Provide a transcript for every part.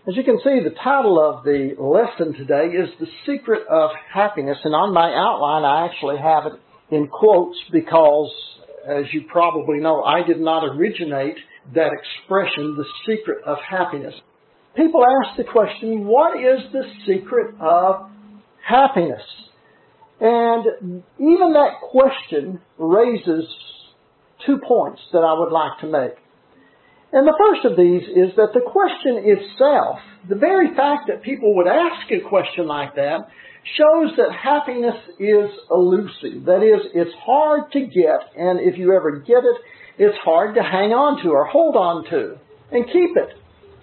As you can see, the title of the lesson today is The Secret of Happiness. And on my outline, I actually have it in quotes because, as you probably know, I did not originate that expression, the secret of happiness. People ask the question, what is the secret of happiness? And even that question raises 2 points that I would like to make. And the first of these is that the question itself, the very fact that people would ask a question like that, shows that happiness is elusive. That is, it's hard to get, and if you ever get it, it's hard to hang on to or hold on to and keep it.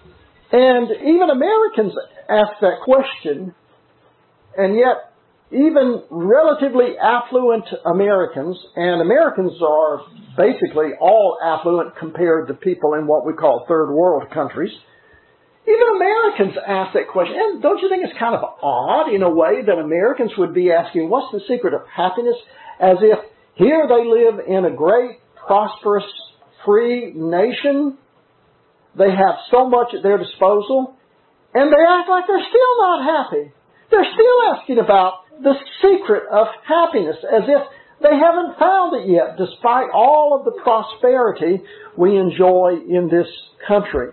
And even Americans ask that question, and yet even relatively affluent Americans, and Americans are basically all affluent compared to people in what we call third world countries, even Americans ask that question. And don't you think it's kind of odd in a way that Americans would be asking, what's the secret of happiness? As if here they live in a great, prosperous, free nation. They have so much at their disposal, and they act like they're still not happy. They're still asking about the secret of happiness, as if they haven't found it yet, despite all of the prosperity we enjoy in this country.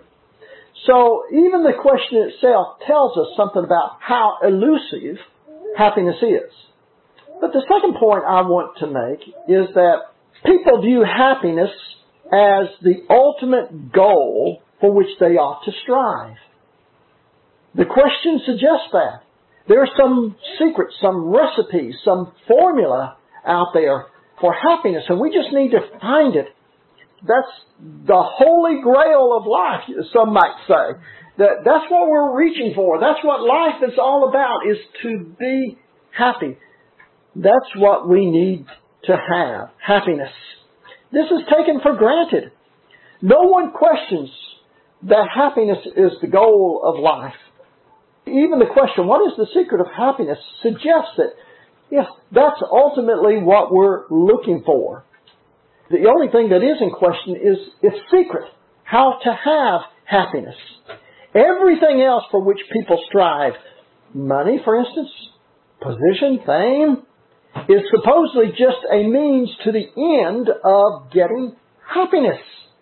So even the question itself tells us something about how elusive happiness is. But the second point I want to make is that people view happiness as the ultimate goal for which they ought to strive. The question suggests that. There's some secret, some recipe, some formula out there for happiness, and we just need to find it. That's the holy grail of life, some might say. That's what we're reaching for. That's what life is all about, is to be happy. That's what we need to have, happiness. This is taken for granted. No one questions that happiness is the goal of life. Even the question, what is the secret of happiness, suggests that, yes, that's ultimately what we're looking for. The only thing that is in question is its secret, how to have happiness. Everything else for which people strive, money, for instance, position, fame, is supposedly just a means to the end of getting happiness.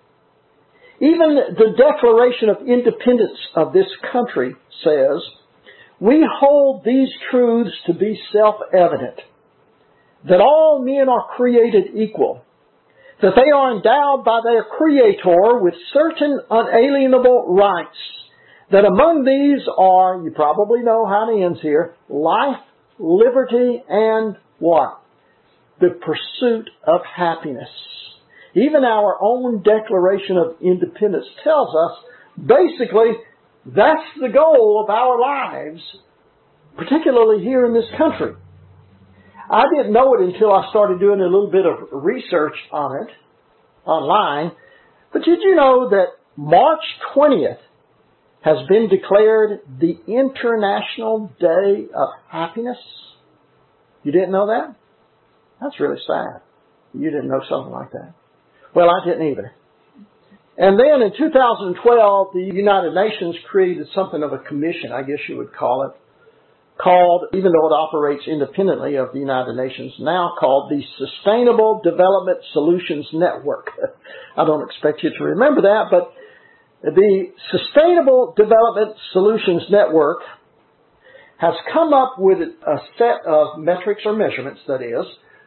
Even the Declaration of Independence of this country says, we hold these truths to be self-evident, that all men are created equal, that they are endowed by their Creator with certain unalienable rights, that among these are, you probably know how it ends here, life, liberty, and what? The pursuit of happiness. Even our own Declaration of Independence tells us, basically, that's the goal of our lives, particularly here in this country. I didn't know it until I started doing a little bit of research on it online. But did you know that March 20th has been declared the International Day of Happiness? You didn't know that? That's really sad. You didn't know something like that. Well, I didn't either. And then in 2012, the United Nations created something of a commission, I guess you would call it, called, even though it operates independently of the United Nations, now called the Sustainable Development Solutions Network. I don't expect you to remember that, but the Sustainable Development Solutions Network has come up with a set of metrics or measurements, that is,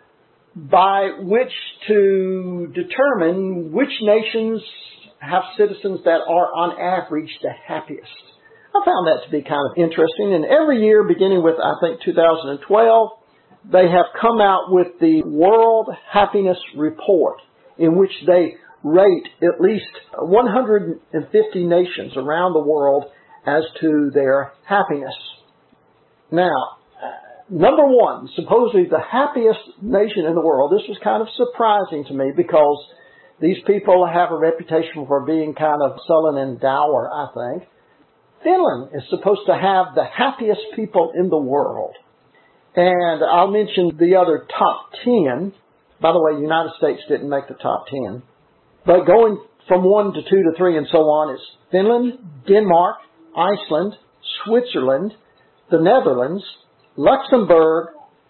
by which to determine which nations have citizens that are on average the happiest. I found that to be kind of interesting. And every year, beginning with, I think, 2012, they have come out with the World Happiness Report, in which they rate at least 150 nations around the world as to their happiness. Now, number one, supposedly the happiest nation in the world. This was kind of surprising to me because these people have a reputation for being kind of sullen and dour, I think. Finland is supposed to have the happiest people in the world. And I'll mention the other top 10. By the way, the United States didn't make the top 10. But going from 1 to 2 to 3 and so on is Finland, Denmark, Iceland, Switzerland, the Netherlands, Luxembourg,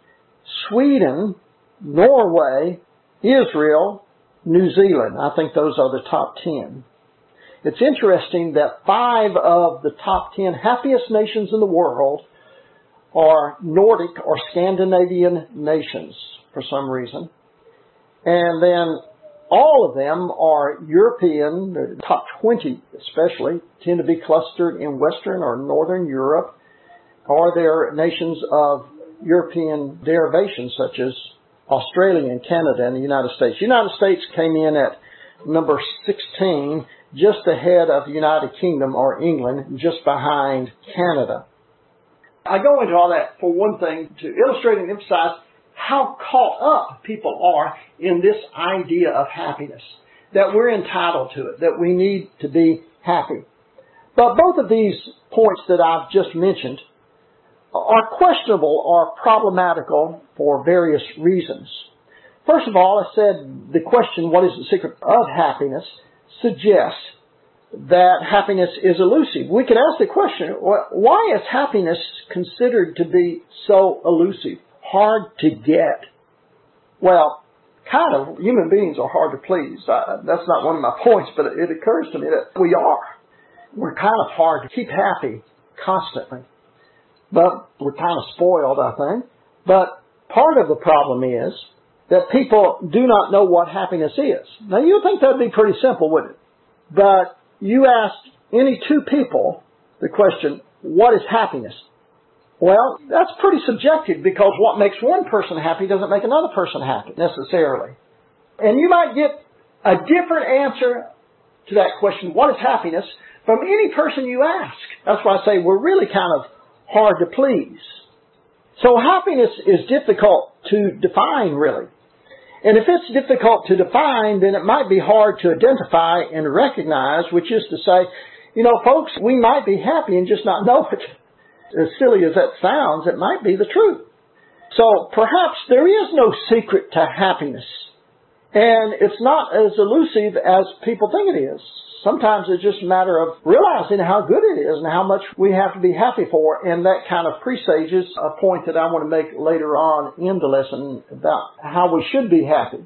Sweden, Norway, Israel, New Zealand. I think those are the top 10. It's interesting that 5 of the top 10 happiest nations in the world are Nordic or Scandinavian nations for some reason. And then all of them are European, the top 20 especially, tend to be clustered in Western or Northern Europe, or they're nations of European derivation such as Australia and Canada and the United States. The United States came in at number 16, just ahead of the United Kingdom or England, just behind Canada. I go into all that for one thing to illustrate and emphasize how caught up people are in this idea of happiness, that we're entitled to it, that we need to be happy. But both of these points that I've just mentioned are questionable or problematical for various reasons. First of all, I said the question, what is the secret of happiness, suggests that happiness is elusive. We could ask the question, why is happiness considered to be so elusive, hard to get? Well, kind of, human beings are hard to please. That's not one of my points, but it occurs to me that we are. We're kind of hard to keep happy constantly. But we're kind of spoiled, I think. But part of the problem is that people do not know what happiness is. Now, you'd think that would be pretty simple, wouldn't it? But you ask any two people the question, what is happiness? Well, that's pretty subjective because what makes one person happy doesn't make another person happy necessarily. And you might get a different answer to that question, what is happiness, from any person you ask. That's why I say we're really kind of hard to please. So happiness is difficult to define, really. And if it's difficult to define, then it might be hard to identify and recognize, which is to say, you know, folks, we might be happy and just not know it. As silly as that sounds, it might be the truth. So perhaps there is no secret to happiness. And it's not as elusive as people think it is. Sometimes it's just a matter of realizing how good it is and how much we have to be happy for. And that kind of presages a point that I want to make later on in the lesson about how we should be happy.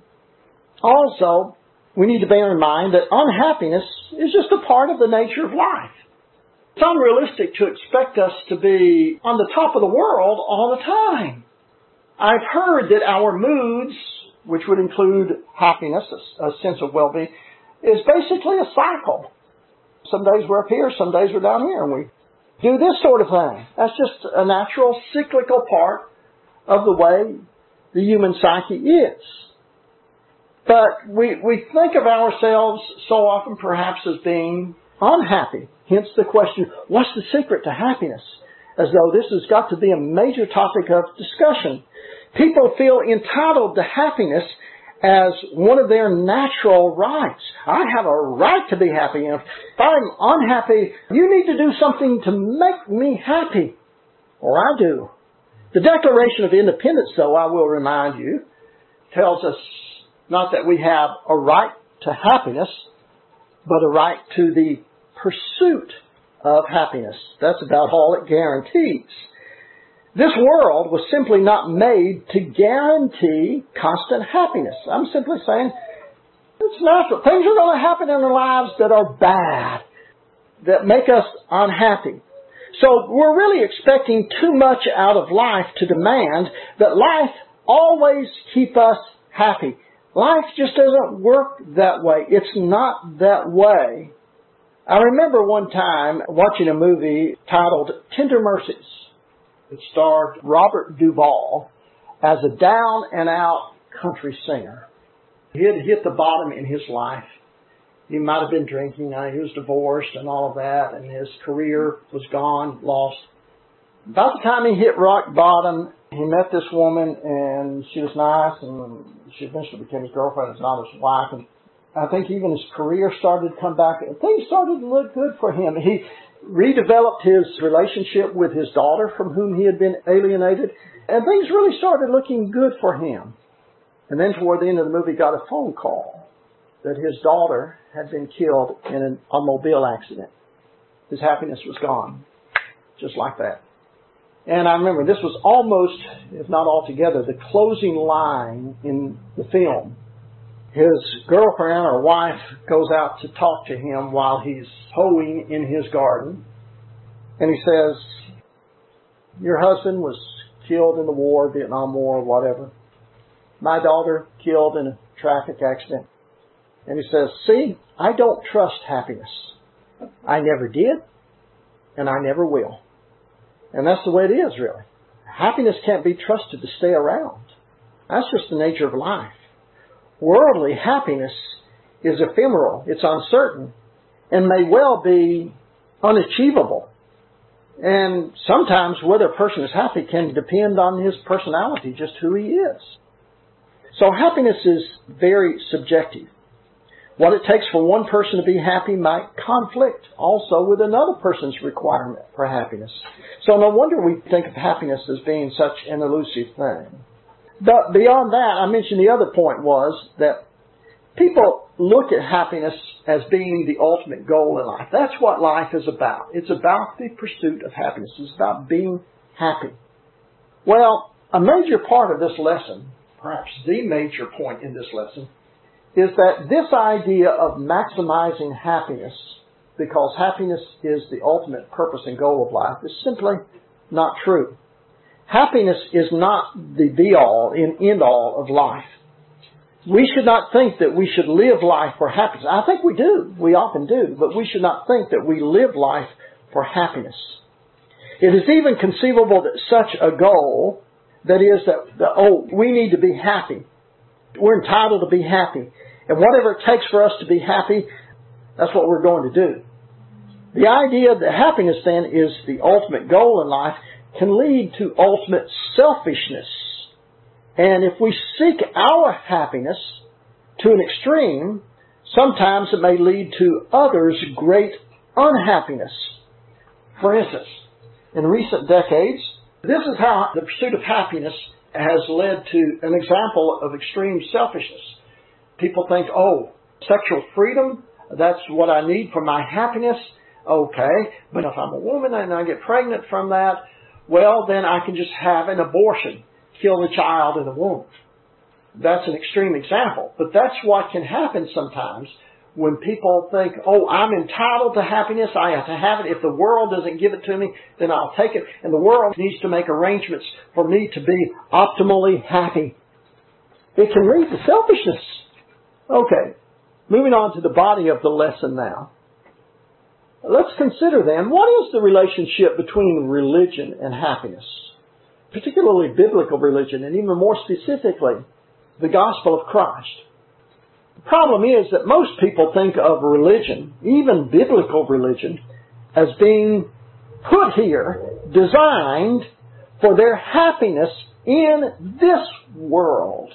Also, we need to bear in mind that unhappiness is just a part of the nature of life. It's unrealistic to expect us to be on the top of the world all the time. I've heard that our moods, which would include happiness, a sense of well-being, is basically a cycle. Some days we're up here, some days we're down here, and we do this sort of thing. That's just a natural cyclical part of the way the human psyche is. But we think of ourselves so often perhaps as being unhappy. Hence the question, what's the secret to happiness? As though this has got to be a major topic of discussion. People feel entitled to happiness as one of their natural rights. I have a right to be happy. And if I'm unhappy, you need to do something to make me happy. Or I do. The Declaration of Independence, though, I will remind you, tells us not that we have a right to happiness, but a right to the pursuit of happiness. That's about all it guarantees. This world was simply not made to guarantee constant happiness. I'm simply saying it's natural. Things are going to happen in our lives that are bad, that make us unhappy. So we're really expecting too much out of life to demand that life always keep us happy. Life just doesn't work that way. It's not that way. I remember one time watching a movie titled Tender Mercies. It starred Robert Duvall as a down-and-out country singer. He had hit the bottom in his life. He might have been drinking. He was divorced and all of that, and his career was gone, lost. About the time he hit rock bottom, he met this woman, and she was nice, and she eventually became his girlfriend, if not his wife. And I think even his career started to come back. Things started to look good for him. He redeveloped his relationship with his daughter from whom he had been alienated, and things really started looking good for him. And then toward the end of the movie, got a phone call that his daughter had been killed in an automobile accident. his happiness was gone. Just like that. And I remember this was almost, if not altogether, the closing line in the film. His girlfriend or wife goes out to talk to him while he's hoeing in his garden. And he says, your husband was killed in the war, Vietnam War, whatever. My daughter killed in a traffic accident. And he says, see, I don't trust happiness. I never did, and I never will. And that's the way it is, really. Happiness can't be trusted to stay around. That's just the nature of life. Worldly happiness is ephemeral, it's uncertain, and may well be unachievable. And sometimes whether a person is happy can depend on his personality, just who he is. So happiness is very subjective. What it takes for one person to be happy might conflict also with another person's requirement for happiness. So no wonder we think of happiness as being such an elusive thing. But beyond that, I mentioned the other point was that people look at happiness as being the ultimate goal in life. That's what life is about. It's about the pursuit of happiness. It's about being happy. Well, a major part of this lesson, perhaps the major point in this lesson, is that this idea of maximizing happiness, because happiness is the ultimate purpose and goal of life, is simply not true. Happiness is not the be-all and end-all of life. We should not think that we should live life for happiness. I think we do. We often do. But we should not think that we live life for happiness. It is even conceivable that such a goal, that is that we need to be happy. We're entitled to be happy. And whatever it takes for us to be happy, that's what we're going to do. The idea that happiness then is the ultimate goal in life can lead to ultimate selfishness. And if we seek our happiness to an extreme, sometimes it may lead to others' great unhappiness. For instance, in recent decades, this is how the pursuit of happiness has led to an example of extreme selfishness. People think, sexual freedom, that's what I need for my happiness. Okay, but if I'm a woman and I get pregnant from that, well, then I can just have an abortion, kill the child in the womb. That's an extreme example, but that's what can happen sometimes when people think, I'm entitled to happiness, I have to have it. If the world doesn't give it to me, then I'll take it. And the world needs to make arrangements for me to be optimally happy. It can lead to selfishness. Okay, moving on to the body of the lesson now. Let's consider then, what is the relationship between religion and happiness? Particularly biblical religion, and even more specifically, the gospel of Christ. The problem is that most people think of religion, even biblical religion, as being put here, designed for their happiness in this world.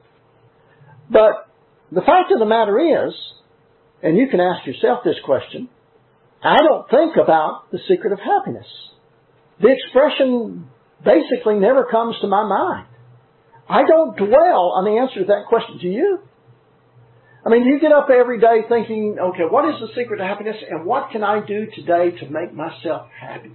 But the fact of the matter is, and you can ask yourself this question, I don't think about the secret of happiness. The expression basically never comes to my mind. I don't dwell on the answer to that question. Do you? I mean, you get up every day thinking, okay, what is the secret to happiness and what can I do today to make myself happy?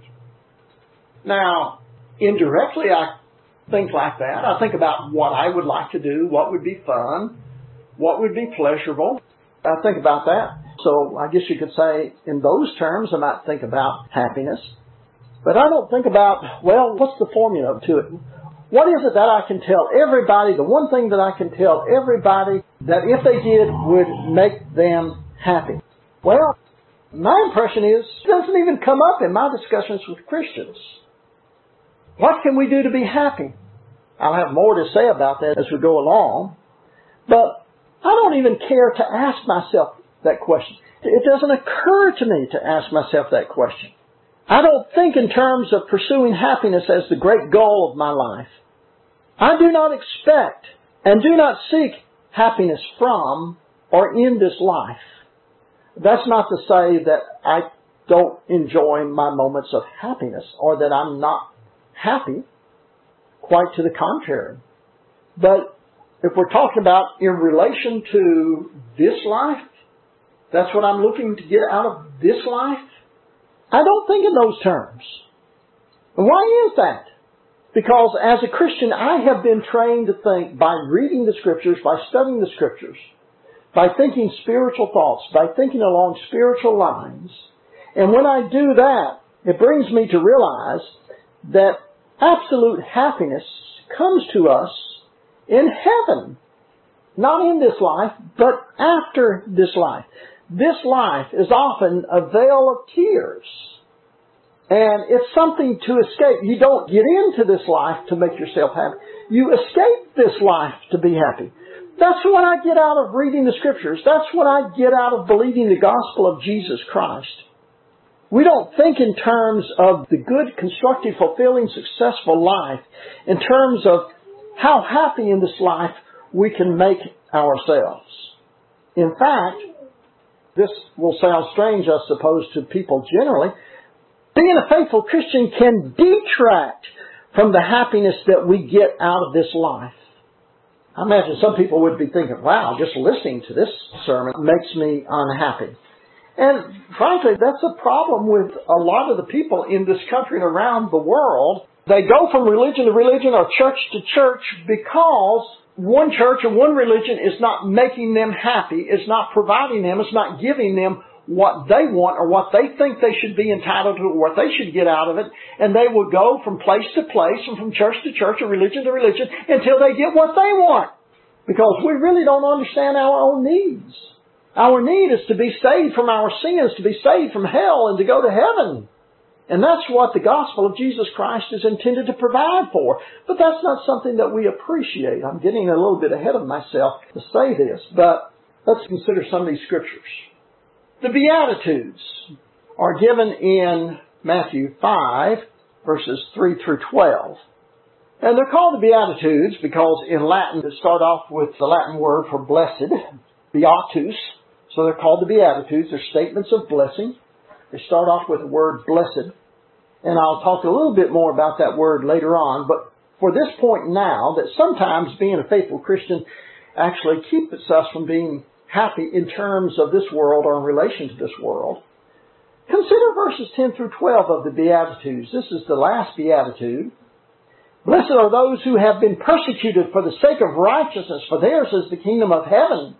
Now, indirectly I think like that. I think about what I would like to do, what would be fun, what would be pleasurable. I think about that. So I guess you could say in those terms I might think about happiness. But I don't think about, what's the formula to it? What is it that I can tell everybody, the one thing that I can tell everybody that if they did would make them happy? Well, my impression is it doesn't even come up in my discussions with Christians. What can we do to be happy? I'll have more to say about that as we go along. But I don't even care to ask myself that question. It doesn't occur to me to ask myself that question. I don't think in terms of pursuing happiness as the great goal of my life. I do not expect and do not seek happiness from or in this life. That's not to say that I don't enjoy my moments of happiness or that I'm not happy. Quite to the contrary. But if we're talking about in relation to this life, that's what I'm looking to get out of this life, I don't think in those terms. And why is that? Because as a Christian, I have been trained to think by reading the Scriptures, by studying the Scriptures, by thinking spiritual thoughts, by thinking along spiritual lines. And when I do that, it brings me to realize that absolute happiness comes to us in heaven. Not in this life, but after this life. This life is often a vale of tears. And it's something to escape. You don't get into this life to make yourself happy. You escape this life to be happy. That's what I get out of reading the Scriptures. That's what I get out of believing the gospel of Jesus Christ. We don't think in terms of the good, constructive, fulfilling, successful life, in terms of how happy in this life we can make ourselves. In fact, this will sound strange, I suppose, to people generally. Being a faithful Christian can detract from the happiness that we get out of this life. I imagine some people would be thinking, wow, just listening to this sermon makes me unhappy. And frankly, that's a problem with a lot of the people in this country and around the world. They go from religion to religion or church to church because one church or one religion is not making them happy, is not providing them, is not giving them what they want or what they think they should be entitled to or what they should get out of it. And they will go from place to place and from church to church or religion to religion until they get what they want. Because we really don't understand our own needs. Our need is to be saved from our sins, to be saved from hell, and to go to heaven. And that's what the gospel of Jesus Christ is intended to provide for. But that's not something that we appreciate. I'm getting a little bit ahead of myself to say this, but let's consider some of these scriptures. The Beatitudes are given in Matthew 5, verses 3 through 12. And they're called the Beatitudes because in Latin they start off with the Latin word for blessed, beatus. So they're called the Beatitudes. They're statements of blessing. They start off with the word blessed. And I'll talk a little bit more about that word later on. But for this point now, that sometimes being a faithful Christian actually keeps us from being happy in terms of this world or in relation to this world. Consider verses 10 through 12 of the Beatitudes. This is the last Beatitude. Blessed are those who have been persecuted for the sake of righteousness, for theirs is the kingdom of heaven.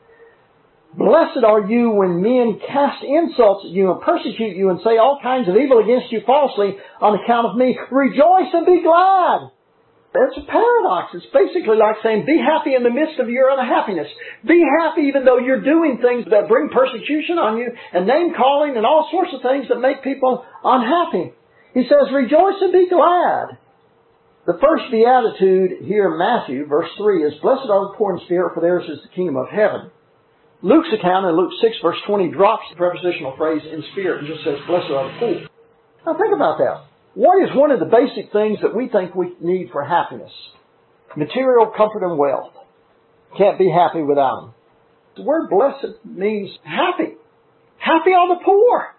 Blessed are you when men cast insults at you and persecute you and say all kinds of evil against you falsely on account of me. Rejoice and be glad. It's a paradox. It's basically like saying, be happy in the midst of your unhappiness. Be happy even though you're doing things that bring persecution on you and name-calling and all sorts of things that make people unhappy. He says, rejoice and be glad. The first beatitude here in Matthew, verse 3, is, blessed are the poor in spirit, for theirs is the kingdom of heaven. Luke's account in Luke 6, verse 20, drops the prepositional phrase in spirit and just says, blessed are the poor. Now think about that. What is one of the basic things that we think we need for happiness? Material comfort and wealth. Can't be happy without them. The word blessed means happy. Happy are the poor.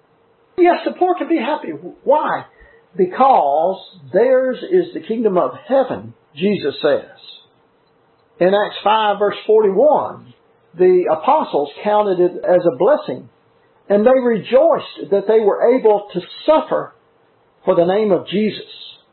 Yes, the poor can be happy. Why? Because theirs is the kingdom of heaven, Jesus says. In Acts 5, verse 41, the apostles counted it as a blessing, and they rejoiced that they were able to suffer for the name of Jesus.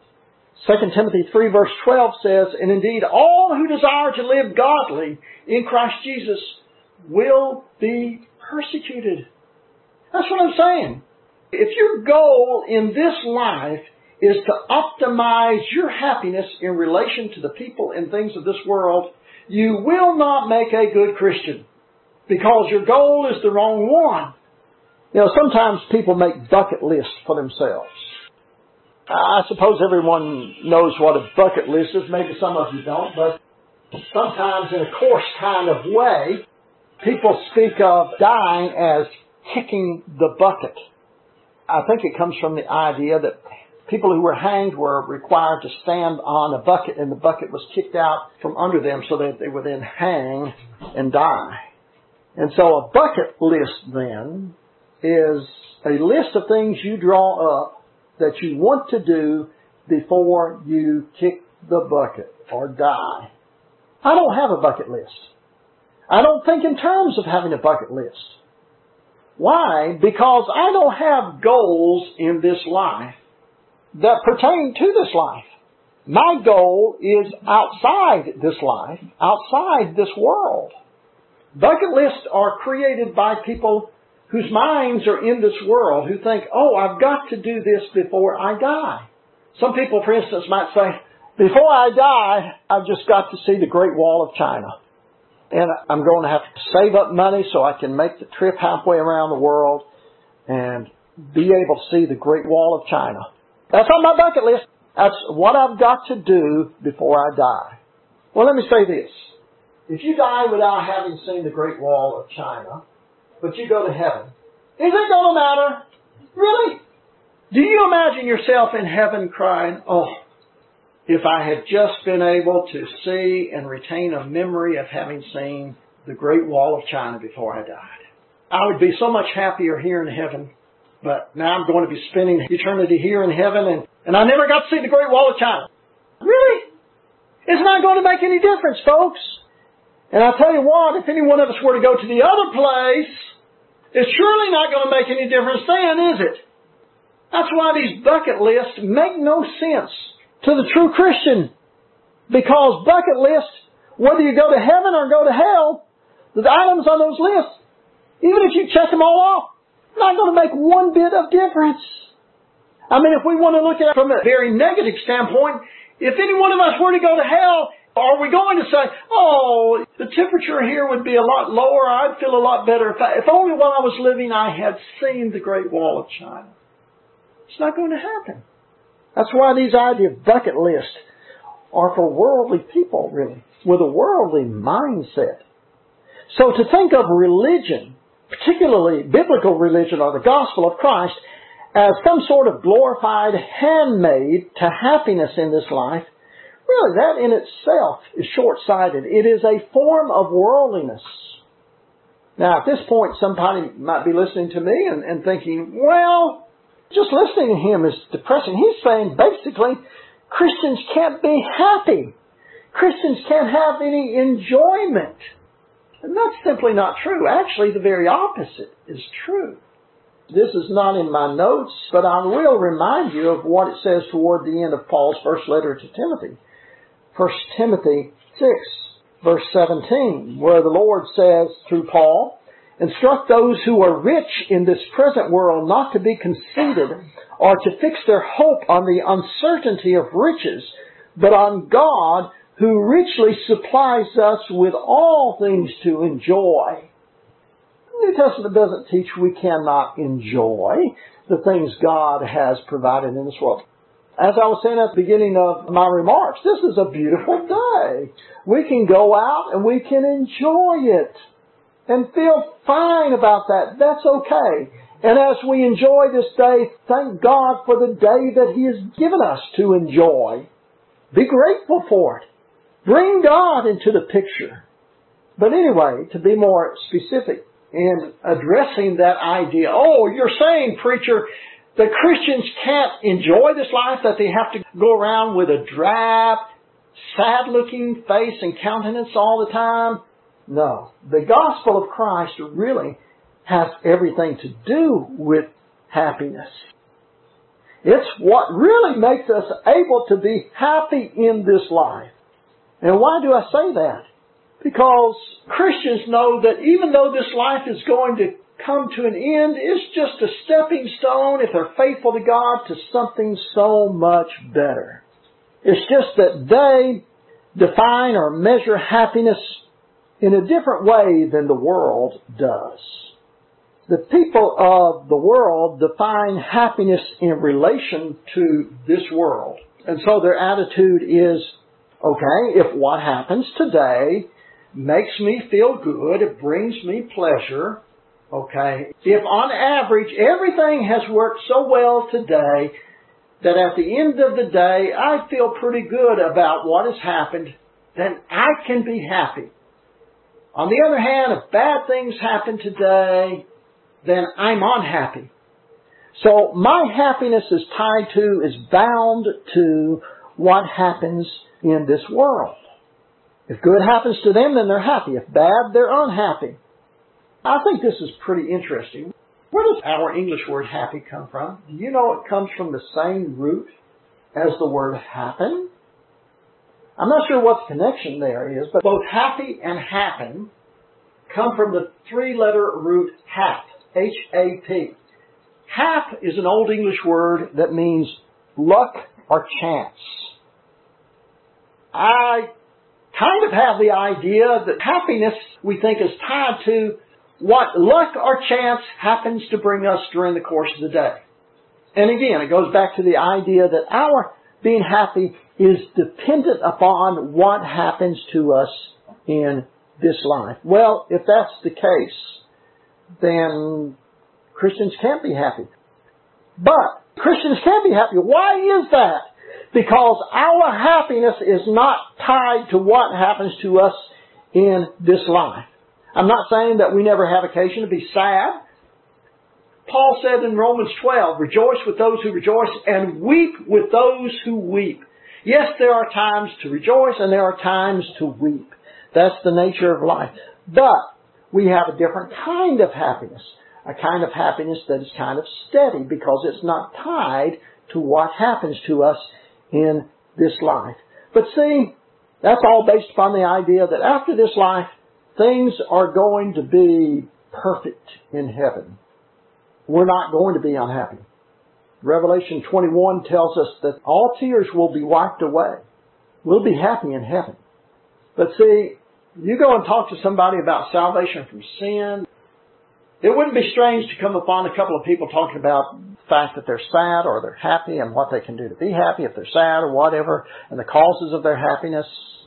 2 Timothy 3 verse 12 says, and indeed all who desire to live godly in Christ Jesus will be persecuted. That's what I'm saying. If your goal in this life is to optimize your happiness in relation to the people and things of this world, you will not make a good Christian because your goal is the wrong one. You know, sometimes people make bucket lists for themselves. I suppose everyone knows what a bucket list is. Maybe some of you don't, but sometimes in a coarse kind of way, people speak of dying as kicking the bucket. I think it comes from the idea that people who were hanged were required to stand on a bucket, and the bucket was kicked out from under them so that they would then hang and die. And so a bucket list then is a list of things you draw up that you want to do before you kick the bucket or die. I don't have a bucket list. I don't think in terms of having a bucket list. Why? Because I don't have goals in this life that pertain to this life. My goal is outside this life, outside this world. Bucket lists are created by people whose minds are in this world, who think, oh, I've got to do this before I die. Some people, for instance, might say, before I die, I've just got to see the Great Wall of China. And I'm going to have to save up money so I can make the trip halfway around the world and be able to see the Great Wall of China. That's on my bucket list. That's what I've got to do before I die. Well, let me say this. If you die without having seen the Great Wall of China, but you go to heaven, is it going to matter? Really? Do you imagine yourself in heaven crying, oh, if I had just been able to see and retain a memory of having seen the Great Wall of China before I died? I would be so much happier here in heaven, but now I'm going to be spending eternity here in heaven, and I never got to see the Great Wall of China. Really? It's not going to make any difference, folks. And I'll tell you what, if any one of us were to go to the other place, it's surely not going to make any difference then, is it? That's why these bucket lists make no sense to the true Christian. Because bucket lists, whether you go to heaven or go to hell, the items on those lists, even if you check them all off, not going to make one bit of difference. I mean, if we want to look at it from a very negative standpoint, if any one of us were to go to hell, are we going to say, oh, the temperature here would be a lot lower, I'd feel a lot better if only while I was living I had seen the Great Wall of China? It's not going to happen. That's why these ideas of bucket lists are for worldly people, really, with a worldly mindset. So to think of religion, particularly biblical religion or the gospel of Christ, as some sort of glorified handmaid to happiness in this life, really, that in itself is short-sighted. It is a form of worldliness. Now, at this point, somebody might be listening to me and thinking, well, just listening to him is depressing. He's saying, basically, Christians can't be happy. Christians can't have any enjoyment. And that's simply not true. Actually, the very opposite is true. This is not in my notes, but I will remind you of what it says toward the end of Paul's first letter to Timothy. 1 Timothy 6, verse 17, where the Lord says through Paul, instruct those who are rich in this present world not to be conceited or to fix their hope on the uncertainty of riches, but on God who richly supplies us with all things to enjoy. The New Testament doesn't teach we cannot enjoy the things God has provided in this world. As I was saying at the beginning of my remarks, this is a beautiful day. We can go out and we can enjoy it and feel fine about that. That's okay. And as we enjoy this day, thank God for the day that He has given us to enjoy. Be grateful for it. Bring God into the picture. But anyway, to be more specific in addressing that idea, oh, you're saying, preacher, that Christians can't enjoy this life, that they have to go around with a drab, sad-looking face and countenance all the time? No. The gospel of Christ really has everything to do with happiness. It's what really makes us able to be happy in this life. And why do I say that? Because Christians know that even though this life is going to come to an end, it's just a stepping stone, if they're faithful to God, to something so much better. It's just that they define or measure happiness in a different way than the world does. The people of the world define happiness in relation to this world. And so their attitude is, okay, if what happens today makes me feel good, it brings me pleasure, okay, if on average everything has worked so well today that at the end of the day I feel pretty good about what has happened, then I can be happy. On the other hand, if bad things happen today, then I'm unhappy. So my happiness is bound to what happens in this world. If good happens to them, then they're happy. If bad, they're unhappy. I think this is pretty interesting. Where does our English word happy come from? Do you know it comes from the same root as the word happen? I'm not sure what the connection there is, but both happy and happen come from the three-letter root hap, H-A-P. Hap is an Old English word that means luck or chance. I kind of have the idea that happiness, we think, is tied to what luck or chance happens to bring us during the course of the day. And again, it goes back to the idea that our being happy is dependent upon what happens to us in this life. Well, if that's the case, then Christians can't be happy. But Christians can be happy. Why is that? Because our happiness is not tied to what happens to us in this life. I'm not saying that we never have occasion to be sad. Paul said in Romans 12, rejoice with those who rejoice and weep with those who weep. Yes, there are times to rejoice and there are times to weep. That's the nature of life. But we have a different kind of happiness. A kind of happiness that is kind of steady because it's not tied to what happens to us in this life. But see, that's all based upon the idea that after this life, things are going to be perfect in heaven. We're not going to be unhappy. Revelation 21 tells us that all tears will be wiped away. We'll be happy in heaven. But see, you go and talk to somebody about salvation from sin, it wouldn't be strange to come upon a couple of people talking about the fact that they're sad or they're happy and what they can do to be happy if they're sad or whatever, and the causes of their happiness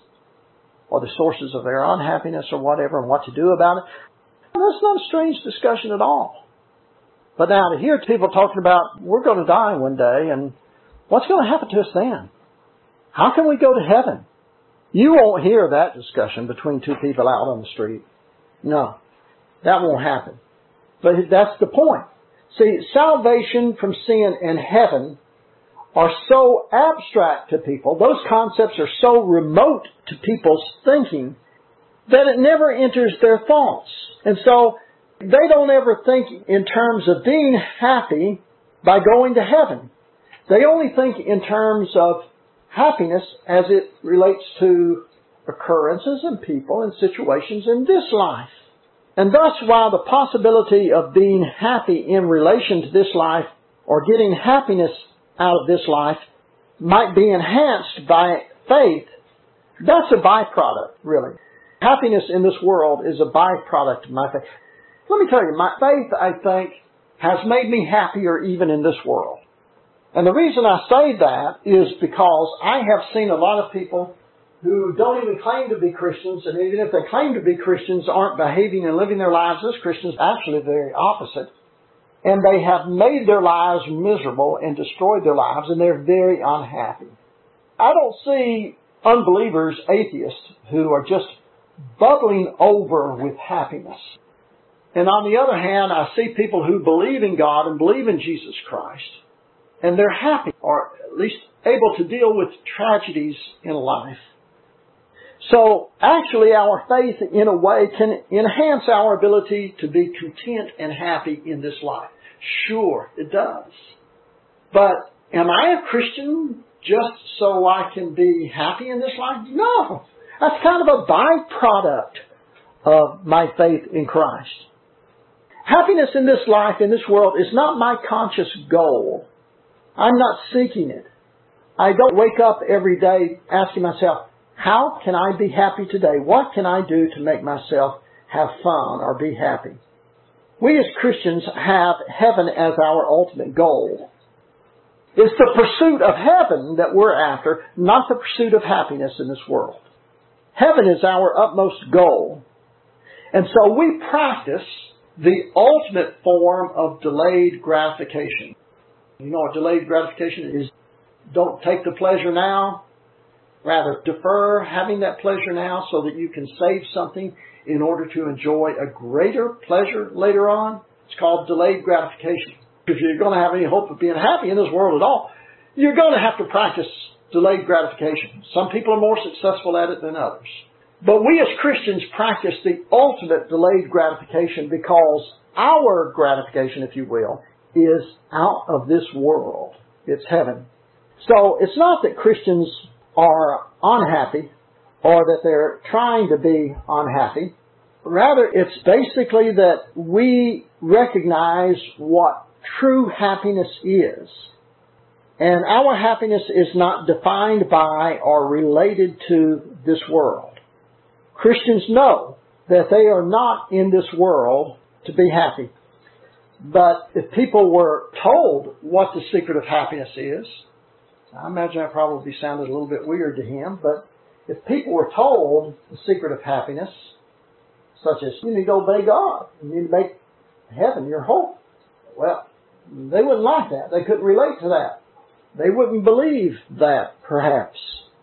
or the sources of their unhappiness or whatever and what to do about it. That's not a strange discussion at all. But now to hear people talking about we're going to die one day and what's going to happen to us then? How can we go to heaven? You won't hear that discussion between two people out on the street. No, that won't happen. But that's the point. See, salvation from sin and heaven are so abstract to people, those concepts are so remote to people's thinking, that it never enters their thoughts. And so they don't ever think in terms of being happy by going to heaven. They only think in terms of happiness as it relates to occurrences and people and situations in this life. And thus, while the possibility of being happy in relation to this life or getting happiness out of this life might be enhanced by faith, that's a byproduct, really. Happiness in this world is a byproduct of my faith. Let me tell you, my faith, I think, has made me happier even in this world. And the reason I say that is because I have seen a lot of people who don't even claim to be Christians, and even if they claim to be Christians, aren't behaving and living their lives as Christians, actually the very opposite. And they have made their lives miserable and destroyed their lives, and they're very unhappy. I don't see unbelievers, atheists, who are just bubbling over with happiness. And on the other hand, I see people who believe in God and believe in Jesus Christ, and they're happy, or at least able to deal with tragedies in life. So actually our faith in a way can enhance our ability to be content and happy in this life. Sure, it does. But am I a Christian just so I can be happy in this life? No. That's kind of a byproduct of my faith in Christ. Happiness in this life, in this world, is not my conscious goal. I'm not seeking it. I don't wake up every day asking myself, how can I be happy today? What can I do to make myself have fun or be happy? We as Christians have heaven as our ultimate goal. It's the pursuit of heaven that we're after, not the pursuit of happiness in this world. Heaven is our utmost goal. And so we practice the ultimate form of delayed gratification. You know what delayed gratification is? Don't take the pleasure now. Rather, defer having that pleasure now so that you can save something in order to enjoy a greater pleasure later on. It's called delayed gratification. If you're going to have any hope of being happy in this world at all, you're going to have to practice delayed gratification. Some people are more successful at it than others. But we as Christians practice the ultimate delayed gratification because our gratification, if you will, is out of this world. It's heaven. So it's not that Christians are unhappy or that they're trying to be unhappy. Rather, it's basically that we recognize what true happiness is. And our happiness is not defined by or related to this world. Christians know that they are not in this world to be happy. But if people were told what the secret of happiness is, I imagine that probably sounded a little bit weird to him, but if people were told the secret of happiness, such as you need to obey God, you need to make heaven your home, well, they wouldn't like that. They couldn't relate to that. They wouldn't believe that, perhaps.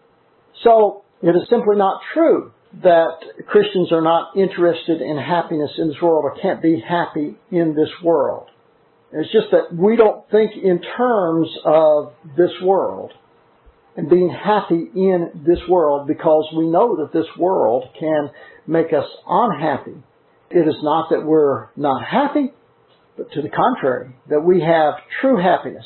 So, it is simply not true that Christians are not interested in happiness in this world or can't be happy in this world. It's just that we don't think in terms of this world and being happy in this world because we know that this world can make us unhappy. It is not that we're not happy, but to the contrary, that we have true happiness.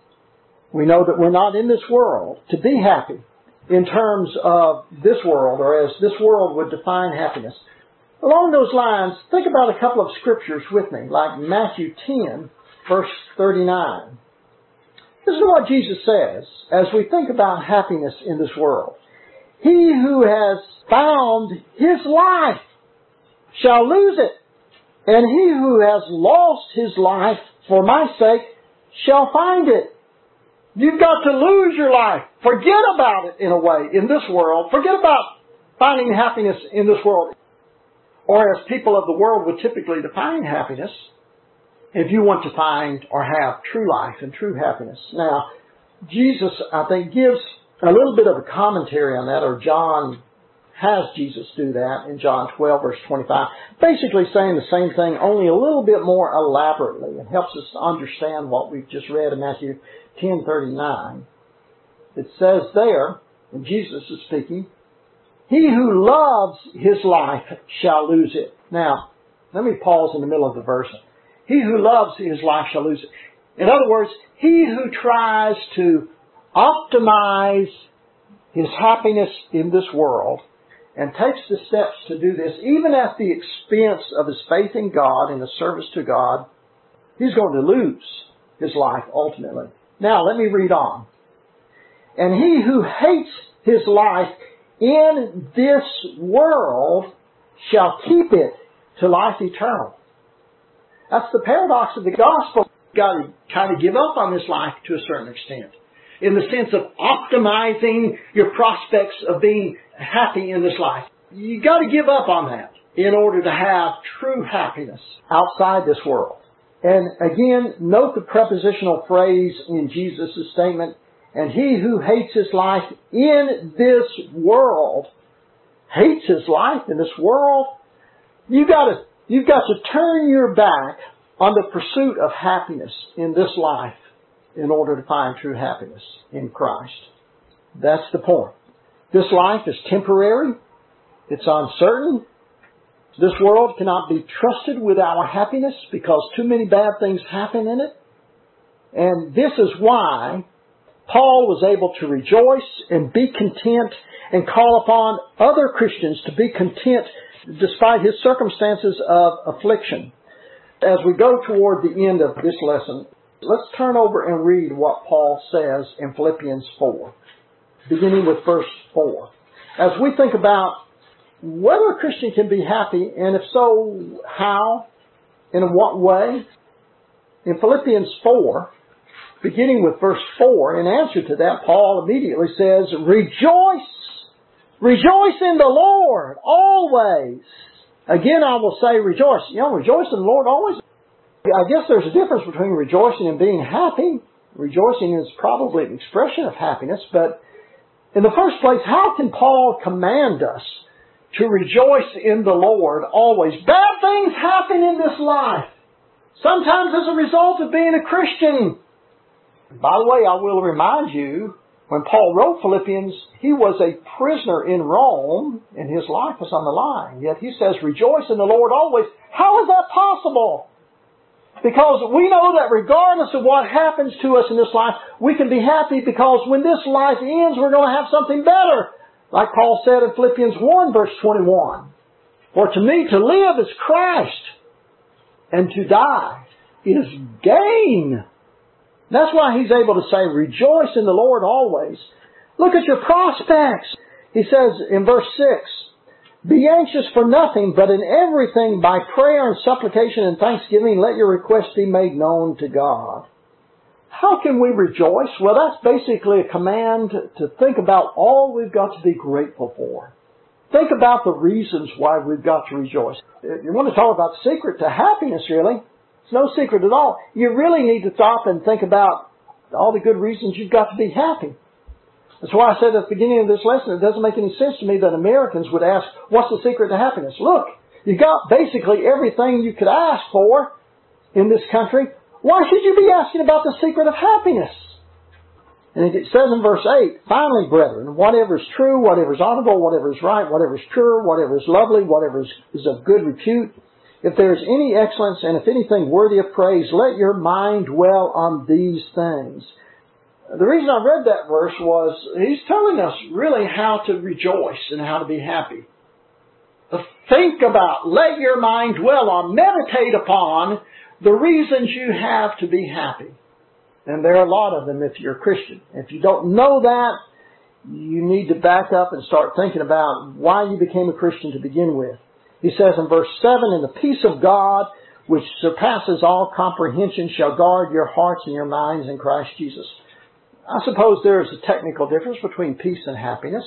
We know that we're not in this world to be happy in terms of this world, or as this world would define happiness. Along those lines, think about a couple of scriptures with me, like Matthew 10, verse 39. This is what Jesus says as we think about happiness in this world. He who has found his life shall lose it, and he who has lost his life for my sake shall find it. You've got to lose your life. Forget about it in a way in this world. Forget about finding happiness in this world. Or as people of the world would typically define happiness, if you want to find or have true life and true happiness. Now, Jesus, I think, gives a little bit of a commentary on that, or John has Jesus do that in John 12, verse 25. Basically saying the same thing, only a little bit more elaborately. It helps us to understand what we've just read in Matthew 10:39. It says there, and Jesus is speaking, he who loves his life shall lose it. Now, let me pause in the middle of the verse. He who loves his life shall lose it. In other words, he who tries to optimize his happiness in this world and takes the steps to do this, even at the expense of his faith in God and his service to God, he's going to lose his life ultimately. Now, let me read on. And he who hates his life in this world shall keep it to life eternal. That's the paradox of the gospel. You've got to kind of give up on this life to a certain extent, in the sense of optimizing your prospects of being happy in this life. You've got to give up on that in order to have true happiness outside this world. And again, note the prepositional phrase in Jesus' statement, and he who hates his life in this world, hates his life in this world, you've got to turn your back on the pursuit of happiness in this life in order to find true happiness in Christ. That's the point. This life is temporary. It's uncertain. This world cannot be trusted with our happiness because too many bad things happen in it. And this is why Paul was able to rejoice and be content and call upon other Christians to be content despite his circumstances of affliction. As we go toward the end of this lesson, let's turn over and read what Paul says in Philippians 4, beginning with verse 4. As we think about whether a Christian can be happy, and if so, how, and in what way. In Philippians 4, beginning with verse 4, in answer to that, Paul immediately says, Rejoice! Rejoice in the Lord always! Again, I will say rejoice. Rejoice in the Lord always. I guess there's a difference between rejoicing and being happy. Rejoicing is probably an expression of happiness, but in the first place, how can Paul command us to rejoice in the Lord always? Bad things happen in this life. Sometimes as a result of being a Christian. By the way, I will remind you, when Paul wrote Philippians, he was a prisoner in Rome and his life was on the line. Yet he says, rejoice in the Lord always. How is that possible? Because we know that regardless of what happens to us in this life, we can be happy because when this life ends, we're going to have something better. Like Paul said in Philippians 1 verse 21. For to me to live is Christ, and to die is gain. That's why he's able to say, rejoice in the Lord always. Look at your prospects. He says in verse 6, be anxious for nothing, but in everything by prayer and supplication and thanksgiving, let your requests be made known to God. How can we rejoice? Well, that's basically a command to think about all we've got to be grateful for. Think about the reasons why we've got to rejoice. If you want to talk about the secret to happiness, really, it's no secret at all. You really need to stop and think about all the good reasons you've got to be happy. That's why I said at the beginning of this lesson, it doesn't make any sense to me that Americans would ask, what's the secret to happiness? Look, you got basically everything you could ask for in this country. Why should you be asking about the secret of happiness? And it says in verse 8, finally, brethren, whatever is true, whatever is honorable, whatever is right, whatever is pure, whatever is lovely, whatever is of good repute, if there is any excellence and if anything worthy of praise, let your mind dwell on these things. The reason I read that verse was he's telling us really how to rejoice and how to be happy. Think about, let your mind dwell on, meditate upon the reasons you have to be happy. And there are a lot of them if you're a Christian. If you don't know that, you need to back up and start thinking about why you became a Christian to begin with. He says in verse 7, and the peace of God, which surpasses all comprehension, shall guard your hearts and your minds in Christ Jesus. I suppose there is a technical difference between peace and happiness.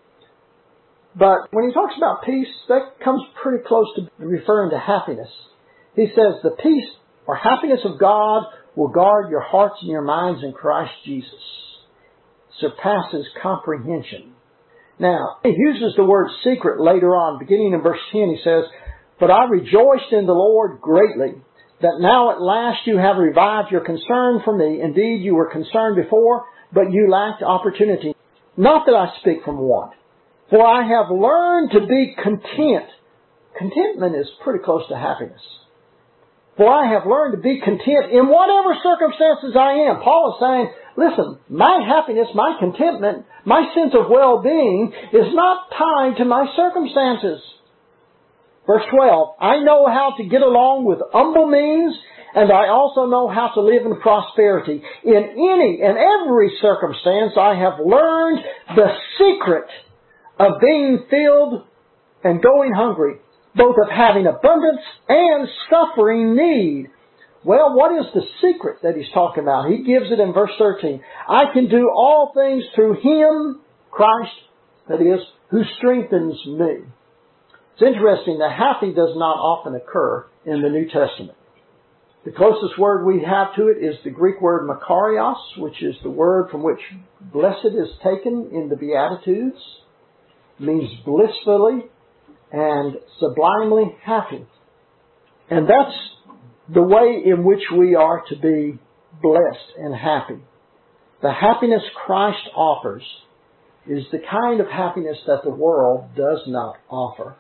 But when he talks about peace, that comes pretty close to referring to happiness. He says the peace or happiness of God will guard your hearts and your minds in Christ Jesus. Surpasses comprehension. Now, he uses the word secret later on. Beginning in verse 10, he says, but I rejoiced in the Lord greatly, that now at last you have revived your concern for me. Indeed, you were concerned before, but you lacked opportunity. Not that I speak from want, for I have learned to be content. Contentment is pretty close to happiness. For I have learned to be content in whatever circumstances I am. Paul is saying, listen, my happiness, my contentment, my sense of well-being is not tied to my circumstances. Verse 12, I know how to get along with humble means, and I also know how to live in prosperity. In any and every circumstance, I have learned the secret of being filled and going hungry, both of having abundance and suffering need. Well, what is the secret that he's talking about? He gives it in verse 13. I can do all things through Him, Christ, that is, who strengthens me. It's interesting that happy does not often occur in the New Testament. The closest word we have to it is the Greek word makarios, which is the word from which blessed is taken in the Beatitudes. It means blissfully and sublimely happy. And that's the way in which we are to be blessed and happy. The happiness Christ offers is the kind of happiness that the world does not offer.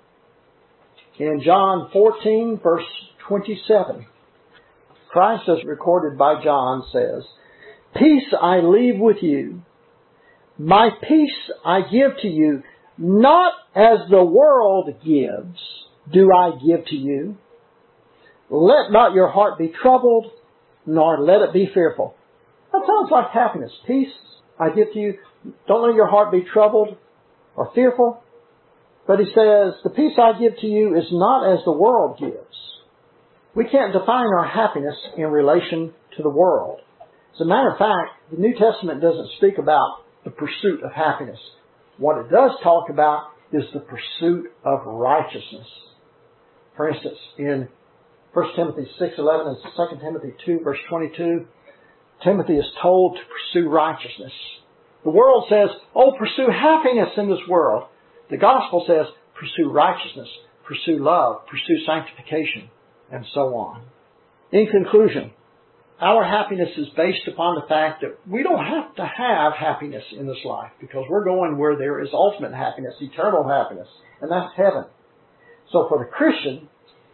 In John 14, verse 27, Christ, as recorded by John, says, peace I leave with you. My peace I give to you. Not as the world gives, do I give to you. Let not your heart be troubled, nor let it be fearful. That sounds like happiness. Peace I give to you. Don't let your heart be troubled or fearful. But he says, the peace I give to you is not as the world gives. We can't define our happiness in relation to the world. As a matter of fact, the New Testament doesn't speak about the pursuit of happiness. What it does talk about is the pursuit of righteousness. For instance, in 1 Timothy 6:11 and 2 Timothy 2, verse 22, Timothy is told to pursue righteousness. The world says, oh, pursue happiness in this world. The gospel says, pursue righteousness, pursue love, pursue sanctification, and so on. In conclusion, our happiness is based upon the fact that we don't have to have happiness in this life because we're going where there is ultimate happiness, eternal happiness, and that's heaven. So for the Christian,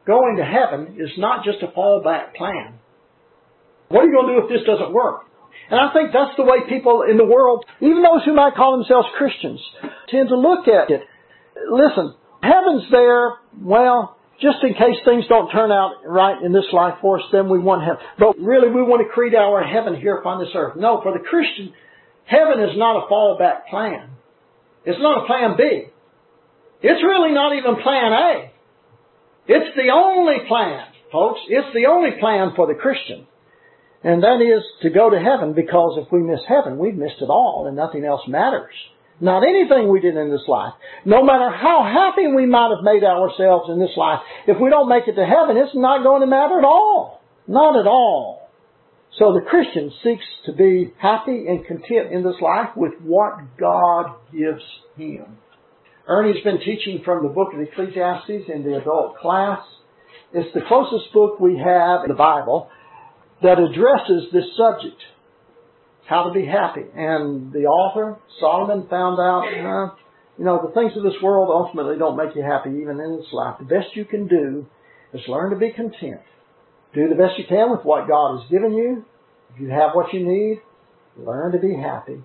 going to heaven is not just a fallback plan. What are you going to do if this doesn't work? And I think that's the way people in the world, even those who might call themselves Christians, tend to look at it. Listen, heaven's there, well, just in case things don't turn out right in this life for us, then we want heaven. But really, we want to create our heaven here upon this earth. No, for the Christian, heaven is not a fallback plan. It's not a plan B. It's really not even plan A. It's the only plan, folks. It's the only plan for the Christian. And that is to go to heaven, because if we miss heaven, we've missed it all and nothing else matters. Not anything we did in this life. No matter how happy we might have made ourselves in this life, if we don't make it to heaven, it's not going to matter at all. Not at all. So the Christian seeks to be happy and content in this life with what God gives him. Ernie's been teaching from the book of Ecclesiastes in the adult class. It's the closest book we have in the Bible that addresses this subject. How to be happy. And the author, Solomon, found out, the things of this world ultimately don't make you happy even in this life. The best you can do is learn to be content. Do the best you can with what God has given you. If you have what you need, learn to be happy.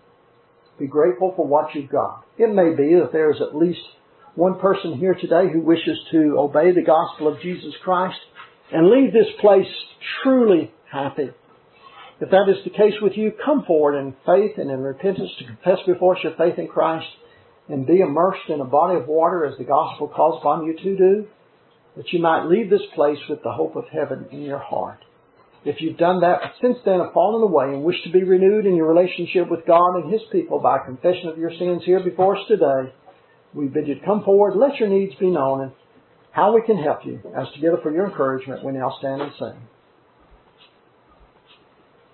Be grateful for what you've got. It may be that there's at least one person here today who wishes to obey the gospel of Jesus Christ and leave this place truly happy. If that is the case with you, come forward in faith and in repentance to confess before us your faith in Christ and be immersed in a body of water as the gospel calls upon you to do, that you might leave this place with the hope of heaven in your heart. If you've done that, since then have fallen away and wish to be renewed in your relationship with God and His people by confession of your sins here before us today, we bid you to come forward, let your needs be known, and how we can help you. As together for your encouragement, we now stand and sing.